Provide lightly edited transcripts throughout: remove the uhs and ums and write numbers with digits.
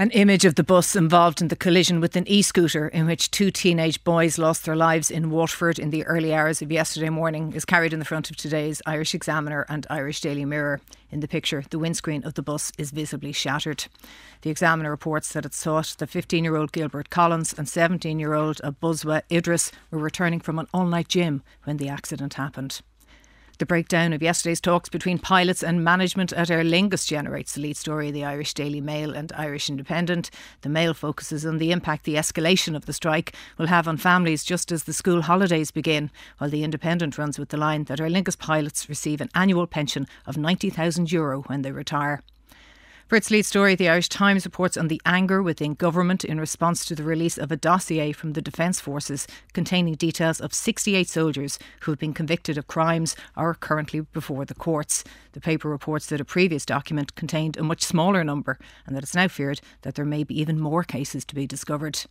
An image of the bus involved in the collision with an e-scooter in which two teenage boys lost their lives in Waterford in the early hours of yesterday morning is carried in the front of today's Irish Examiner and Irish Daily Mirror. In the picture, the windscreen of the bus is visibly shattered. The Examiner reports that it thought the 15-year-old Gilbert Collins and 17-year-old Abuzwa Idris were returning from an all-night gym when the accident happened. The breakdown of yesterday's talks between pilots and management at Aer Lingus generates the lead story of the Irish Daily Mail and Irish Independent. The Mail focuses on the impact the escalation of the strike will have on families just as the school holidays begin, while the Independent runs with the line that Aer Lingus pilots receive an annual pension of €90,000 when they retire. For its lead story, the Irish Times reports on the anger within government in response to the release of a dossier from the Defence Forces containing details of 68 soldiers who have been convicted of crimes or are currently before the courts. The paper reports that a previous document contained a much smaller number and that it's now feared that there may be even more cases to be discovered.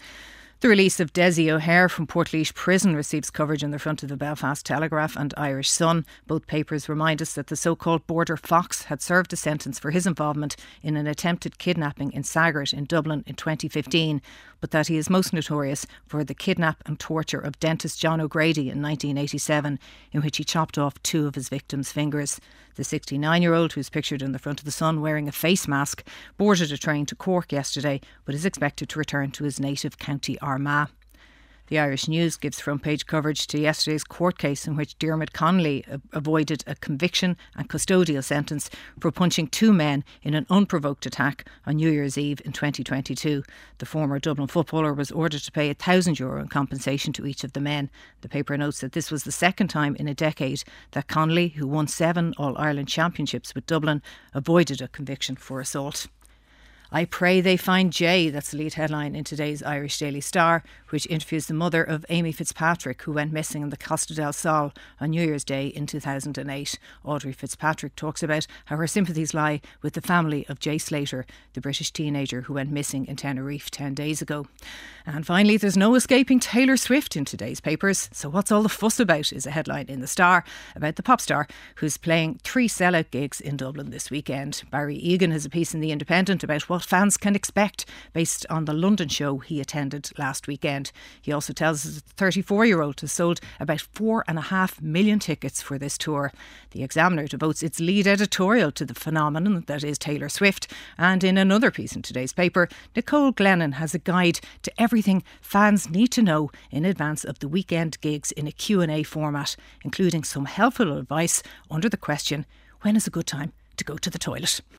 The release of Dessie O'Hare from Portlaoise Prison receives coverage in the front of the Belfast Telegraph and Irish Sun. Both papers remind us that the so-called Border Fox had served a sentence for his involvement in an attempted kidnapping in Saggart in Dublin in 2015, but that he is most notorious for the kidnap and torture of dentist John O'Grady in 1987, in which he chopped off two of his victims' fingers. The 69-year-old, who's pictured in the front of the Sun wearing a face mask, boarded a train to Cork yesterday, but is expected to return to his native county Armagh. The Irish News gives front-page coverage to yesterday's court case in which Diarmuid Connolly avoided a conviction and custodial sentence for punching two men in an unprovoked attack on New Year's Eve in 2022. The former Dublin footballer was ordered to pay €1,000 in compensation to each of the men. The paper notes that this was the second time in a decade that Connolly, who won 7 All-Ireland championships with Dublin, avoided a conviction for assault. I pray they find Jay, that's the lead headline in today's Irish Daily Star, which interviews the mother of Amy Fitzpatrick, who went missing in the Costa del Sol on New Year's Day in 2008. Audrey Fitzpatrick talks about how her sympathies lie with the family of Jay Slater, the British teenager who went missing in Tenerife 10 days ago. And finally, there's no escaping Taylor Swift in today's papers. So what's all the fuss about is a headline in the Star about the pop star who's playing 3 sellout gigs in Dublin this weekend. Barry Egan has a piece in The Independent about what fans can expect based on the London show he attended last weekend. He also tells us the 34-year-old has sold about 4.5 million tickets for this tour. The Examiner devotes its lead editorial to the phenomenon that is Taylor Swift, and in another piece in today's paper, Nicole Glennon has a guide to everything fans need to know in advance of the weekend gigs in a Q&A format, including some helpful advice under the question, when is a good time to go to the toilet?